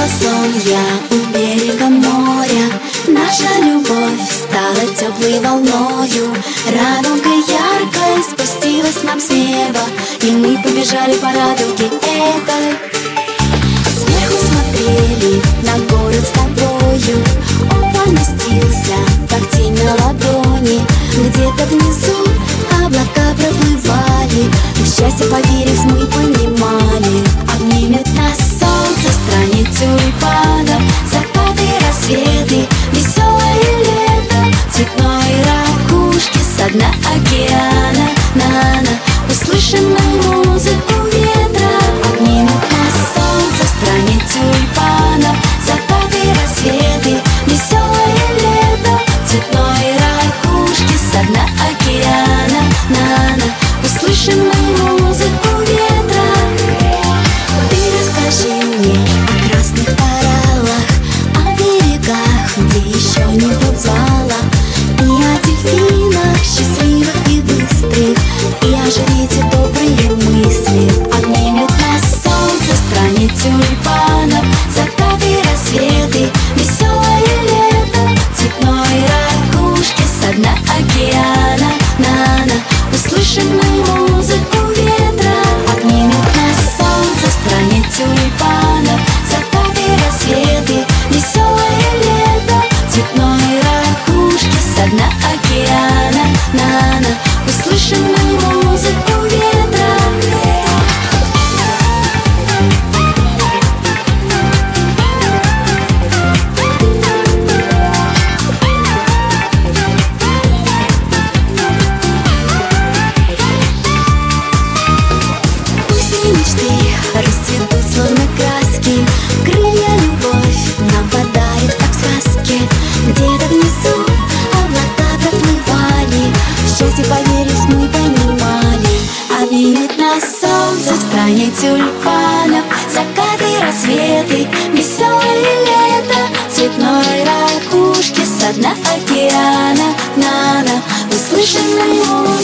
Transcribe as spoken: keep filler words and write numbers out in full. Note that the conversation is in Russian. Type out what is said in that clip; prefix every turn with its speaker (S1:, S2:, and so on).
S1: снова сон я у берега моря. Наша любовь стала теплой волною, радуга яркой спустилась нам с неба, и мы побежали по радуге этой. Сверху смотрели на город с тобою, он поместился, как тень на ладони. Где-то внизу облака проплывали, и в счастье поверив мы понимали, обнимет нас солнце в стране тюльпанов. Закаты и рассветы, веселое лето, цветной ракушки со дна океана. На-на, услышим мы музыку ветра, обнимет нас солнце в стране тюльпанов. Закаты и рассветы, веселое лето, цветной ракушки со дна океана. На-на, услышим мы музыку ветра. Ты расскажи мне о красных кораллах, о берегах, где еще не бывало, и о дельфинах счастливых и быстрых, и оживите добрые мысли. Обнимет нас солнце в стране тюльпанов. Закаты и рассветы, веселое лето, цветной ракушки со дна океана. На-на, услышим мы музыку ветра, обнимет нас солнце в стране тюльпанов. Закаты и рассветы, веселое лето, цветной ракушки со дна океана. На-на, услышим мы музыку ветра. Мечты расцветут словно краски, крылья любовь нам подарит, как в сказке. Где-то внизу облака проплывали, в счастье поверив мы понимали, обнимет нас солнце в стране тюльпанов. Закаты и рассветы, веселое лето, цветной ракушки со дна океана. На-на, услышим мы